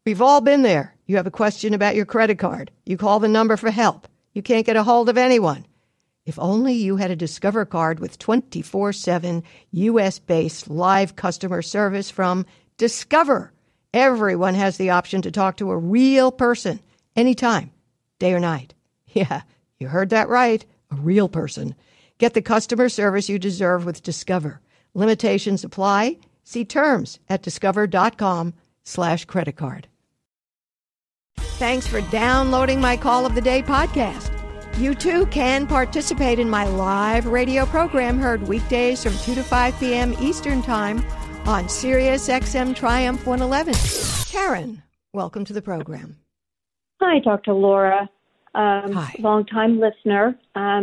We've all been there. You have a question about your credit card. You call the number for help. You can't get a hold of anyone. If only you had a Discover card with 24/7 U.S.-based live customer service from Discover. Everyone has the option to talk to a real person anytime, day or night. Yeah, you heard that right. A real person. Get the customer service you deserve with Discover. Limitations apply. See terms at discover.com/creditcard. Thanks for downloading my Call of the Day podcast. You too can participate in my live radio program heard weekdays from 2 to 5 p.m. Eastern Time on Sirius XM Triumph 111. Karen, welcome to the program. Hi, Dr. Laura. Hi. Long-time listener.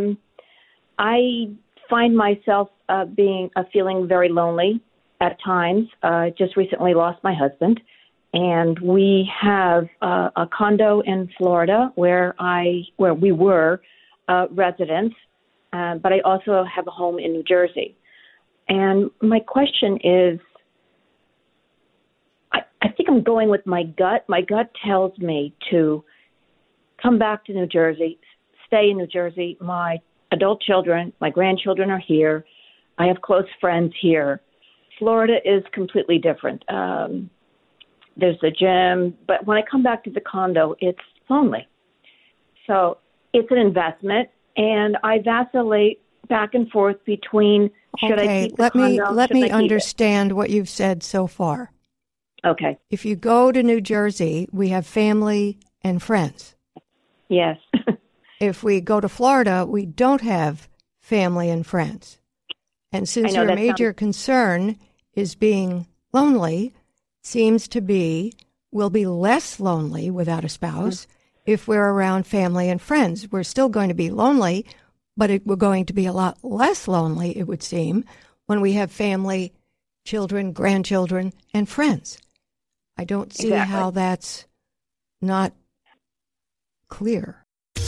I find myself feeling very lonely at times. Just recently lost my husband, and we have a condo in Florida where we were residents, but I also have a home in New Jersey. And my question is, I think I'm going with my gut. My gut tells me to come back to New Jersey, stay in New Jersey. My adult children, my grandchildren are here. I have close friends here. Florida is completely different. There's a gym, but when I come back to the condo, it's lonely. So it's an investment, and I vacillate back and forth between should I keep the condo? Let me understand what you've said so far. Okay. If you go to New Jersey, we have family and friends. Yes. If we go to Florida, we don't have family and friends. And since your major concern is being lonely, seems to be we'll be less lonely without a spouse if we're around family and friends. We're still going to be lonely, but we're going to be a lot less lonely, it would seem, when we have family, children, grandchildren, and friends. I don't see how that's not clear.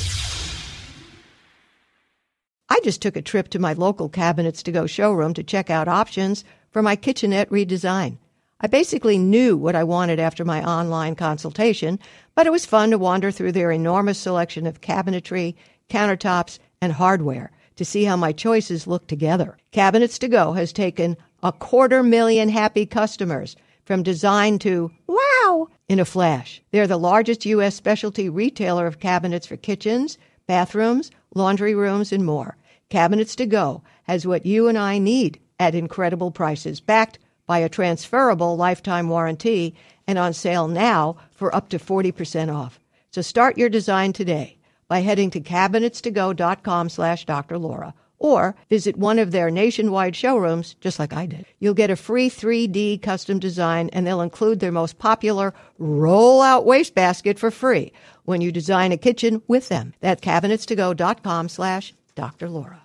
I just took a trip to my local Cabinets to Go showroom to check out options for my kitchenette redesign. I basically knew what I wanted after my online consultation, but it was fun to wander through their enormous selection of cabinetry, countertops, and hardware to see how my choices look together. Cabinets to Go has taken 250,000 happy customers from design to wow in a flash. They're the largest U.S. specialty retailer of cabinets for kitchens, bathrooms, laundry rooms, and more. Cabinets to Go has what you and I need at incredible prices, backed by a transferable lifetime warranty and on sale now for up to 40% off. So start your design today by heading to cabinetstogo.com/Dr. Laura or visit one of their nationwide showrooms, just like I did. You'll get a free 3D custom design, and they'll include their most popular roll-out wastebasket for free when you design a kitchen with them. That's cabinetstogo.com/Dr. Laura.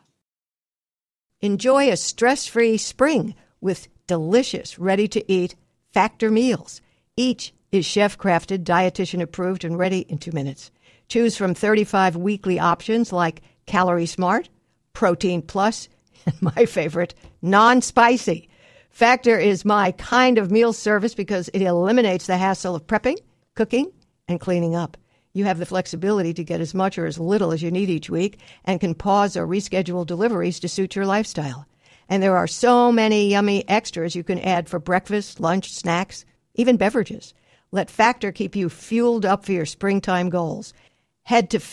Enjoy a stress-free spring with delicious, ready-to-eat Factor meals. Each is chef-crafted, dietitian-approved, and ready in 2 minutes. Choose from 35 weekly options like Calorie Smart, Protein Plus, and my favorite, non-spicy. Factor is my kind of meal service because it eliminates the hassle of prepping, cooking, and cleaning up. You have the flexibility to get as much or as little as you need each week and can pause or reschedule deliveries to suit your lifestyle. And there are so many yummy extras you can add for breakfast, lunch, snacks, even beverages. Let Factor keep you fueled up for your springtime goals. Head to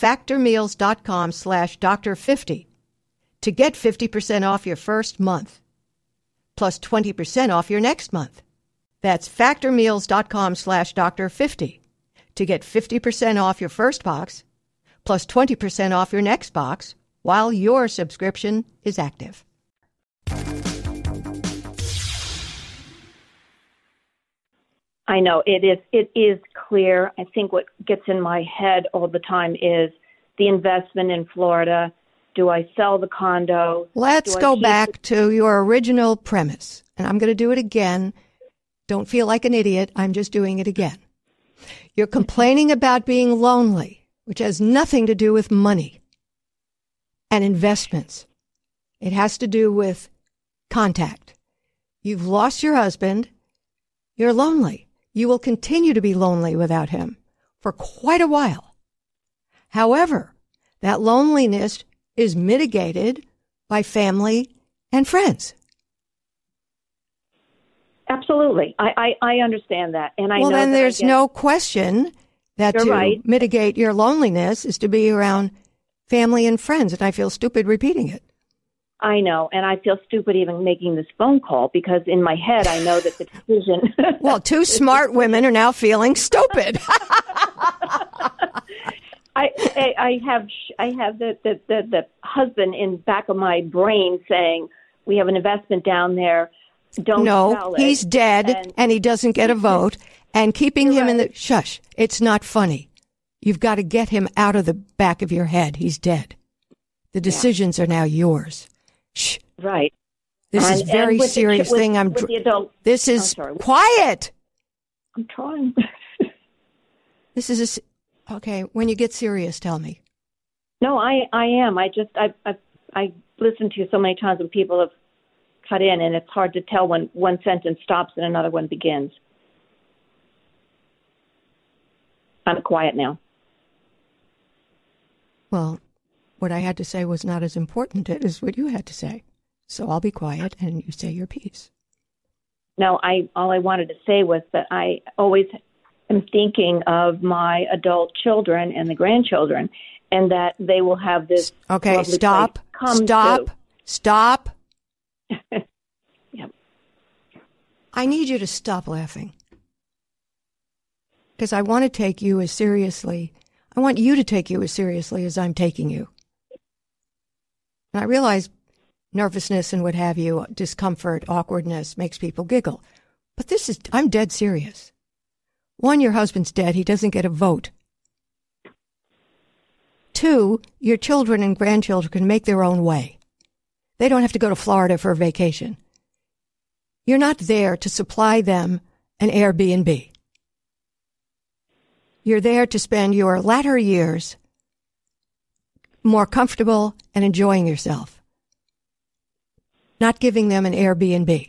factormeals.com/Dr50 to get 50% off your first month, plus 20% off your next month. That's factormeals.com/Dr50 to get 50% off your first box, plus 20% off your next box while your subscription is active. I know it is clear. I think what gets in my head all the time is the investment in Florida. Do I sell the condo? Let's go back to your original premise. And I'm going to do it again. Don't feel like an idiot. I'm just doing it again. You're complaining about being lonely, which has nothing to do with money and investments. It has to do with contact. You've lost your husband. You're lonely. you will continue to be lonely without him for quite a while. However, that loneliness is mitigated by family and friends. Absolutely. I understand that. And I know then that there's no question that You're to right. mitigate your loneliness is to be around family and friends. And I feel stupid repeating it. I know. And I feel stupid even making this phone call because in my head, I know that the decision. Well, two smart women are now feeling stupid. I have the husband in back of my brain saying, we have an investment down there. Don't sell it. He's dead and he doesn't get a vote. And keeping him in the shush. It's not funny. You've got to get him out of the back of your head. He's dead. The decisions are now yours. Shh. Right. This is very serious thing. This is quiet. I'm trying. This is okay. When you get serious, tell me. No, I am. I listened to you so many times when people have cut in, and it's hard to tell when one sentence stops and another one begins. I'm quiet now. Well, what I had to say was not as important as what you had to say. So I'll be quiet and you say your piece. No, all I wanted to say was that I always am thinking of my adult children and the grandchildren, and that they will have this. Okay, stop. Yep. I need you to stop laughing. Because I want to take you as seriously. I want you to take you as seriously as I'm taking you. And I realize nervousness and what have you, discomfort, awkwardness makes people giggle. But I'm dead serious. One, your husband's dead. He doesn't get a vote. Two, your children and grandchildren can make their own way. They don't have to go to Florida for a vacation. You're not there to supply them an Airbnb. You're there to spend your latter years more comfortable and enjoying yourself, not giving them an Airbnb.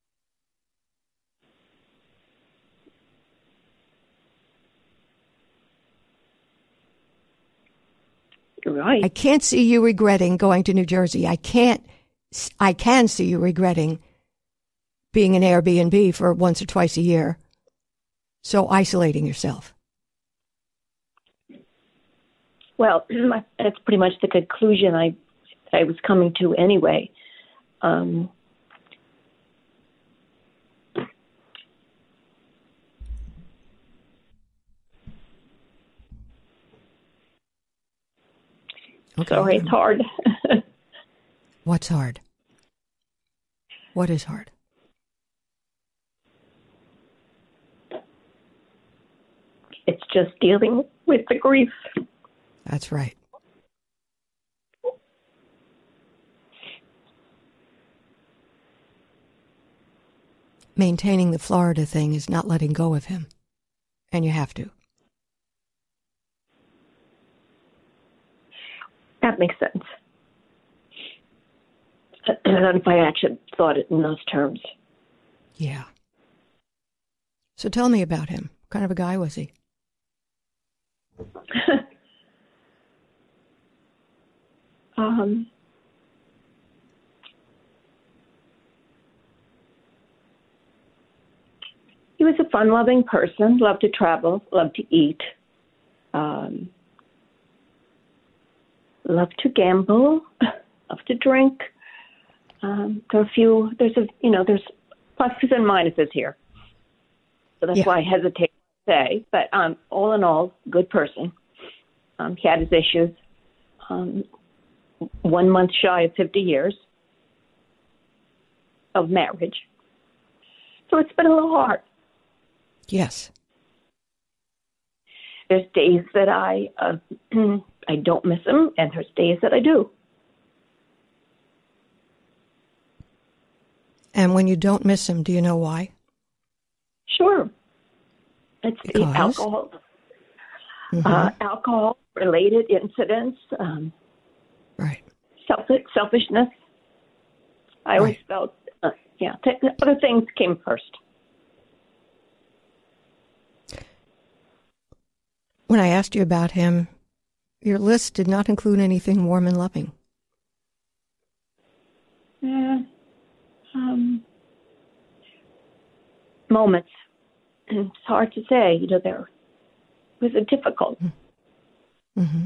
You're right. I can't see you regretting going to New Jersey. I can see you regretting being an Airbnb for once or twice a year, so isolating yourself. Well, that's pretty much the conclusion I was coming to anyway. Okay. Sorry, it's hard. What's hard? What is hard? It's just dealing with the grief. That's right. Maintaining the Florida thing is not letting go of him. And you have to. That makes sense. I don't know if I actually thought it in those terms. Yeah. So tell me about him. What kind of a guy was he? He was a fun-loving person, loved to travel, loved to eat, loved to gamble, loved to drink. There's pluses and minuses here. So that's why I hesitate to say. But all in all, good person. He had his issues. 1 month shy of 50 years of marriage. So it's been a little hard. Yes. There's days that I don't miss him, and there's days that I do. And when you don't miss him, do you know why? Sure. It's the alcohol. Mm-hmm. Alcohol-related incidents. Right. Selfishness. I always felt, other things came first. When I asked you about him, your list did not include anything warm and loving. Yeah. Moments. And it's hard to say, there was a difficult. Mm-hmm.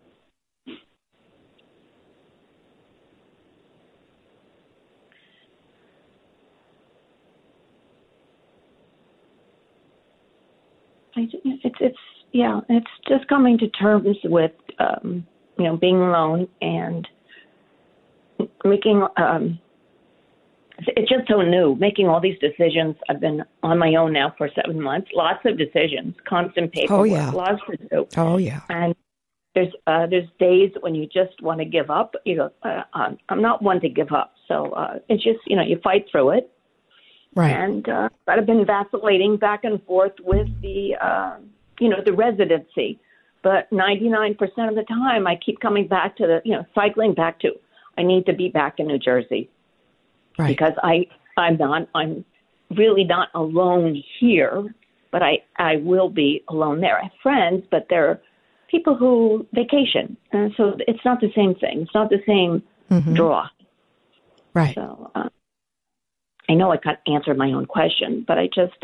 It's just coming to terms with, being alone and making, it's just so new, making all these decisions. I've been on my own now for 7 months, lots of decisions, constant paperwork, lots to do. Oh, yeah. And there's days when you just want to give up. I'm not one to give up. So it's just, you fight through it. Right. And but I've been vacillating back and forth with the residency. But 99% of the time, I keep coming back to cycling back to, I need to be back in New Jersey. Right. Because I'm really not alone here, but I will be alone there. I have friends, but they're people who vacation. And so it's not the same thing. It's not the same draw. Right. So I know I can't answer my own question, but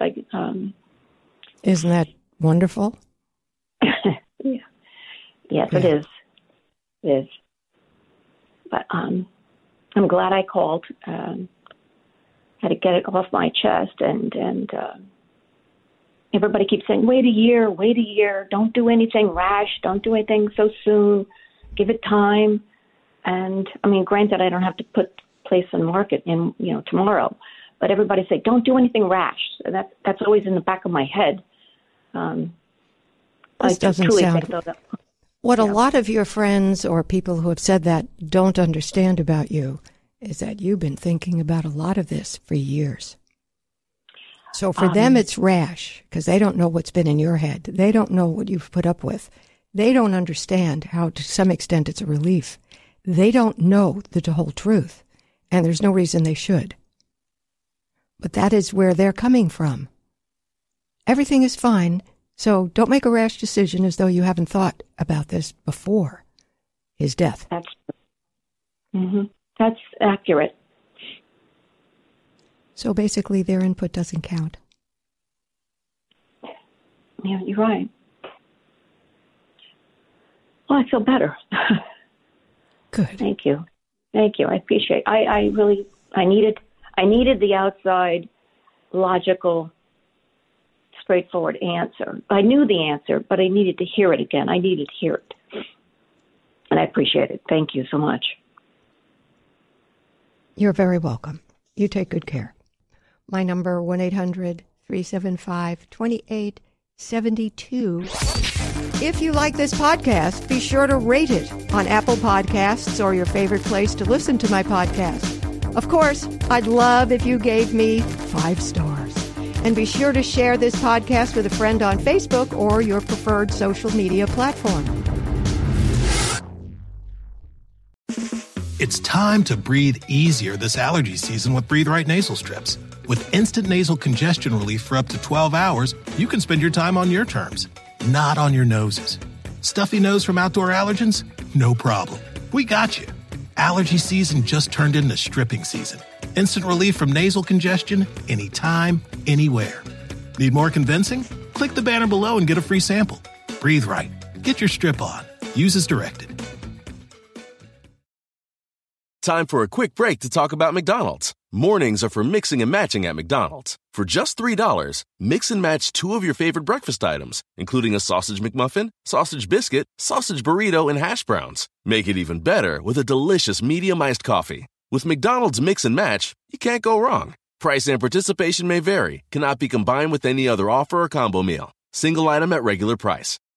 Isn't that wonderful? Yeah. Yes, yeah. It is. It is. But I'm glad I called. Had to get it off my chest, and everybody keeps saying, wait a year, don't do anything rash, don't do anything so soon, give it time. And I mean, granted, I don't have to place on market in tomorrow, but everybody say, don't do anything rash. So that's always in the back of my head. This doesn't sound... What a lot of your friends or people who have said that don't understand about you is that you've been thinking about a lot of this for years. So for them, it's rash because they don't know what's been in your head. They don't know what you've put up with. They don't understand how, to some extent, it's a relief. They don't know the whole truth, and there's no reason they should. But that is where they're coming from. Everything is fine. So don't make a rash decision as though you haven't thought about this before his death. That's accurate. So basically their input doesn't count. Yeah, you're right. Well, I feel better. Good. Thank you. I appreciate it. I needed the outside logical, straightforward answer. I knew the answer, but I needed to hear it again. I needed to hear it. And I appreciate it. Thank you so much. You're very welcome. You take good care. My number, 1-800-375-2872. If you like this podcast, be sure to rate it on Apple Podcasts or your favorite place to listen to my podcast. Of course, I'd love if you gave me 5 stars. And be sure to share this podcast with a friend on Facebook or your preferred social media platform. It's time to breathe easier this allergy season with Breathe Right nasal strips. With instant nasal congestion relief for up to 12 hours, you can spend your time on your terms, not on your noses. Stuffy nose from outdoor allergens? No problem. We got you. Allergy season just turned into stripping season. Instant relief from nasal congestion, anytime, anywhere. Need more convincing? Click the banner below and get a free sample. Breathe Right. Get your strip on. Use as directed. Time for a quick break to talk about McDonald's. Mornings are for mixing and matching at McDonald's. For just $3, mix and match 2 of your favorite breakfast items, including a sausage McMuffin, sausage biscuit, sausage burrito, and hash browns. Make it even better with a delicious medium iced coffee. With McDonald's Mix and Match, you can't go wrong. Price and participation may vary. Cannot be combined with any other offer or combo meal. Single item at regular price.